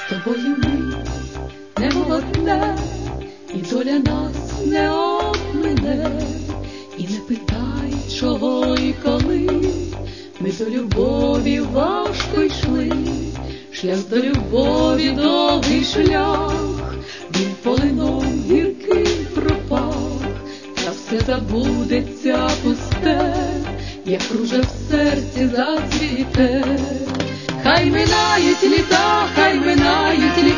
З тобою ми не молодне, і доля нас не обмине, і не питай, чого і коли. Ми до любові важко йшли, шлях до любові довгий шлях, він полином гірким пропах, та все забудеться пусте, як ружа в серці зацвіте. Хай минають літа, хай минають літа,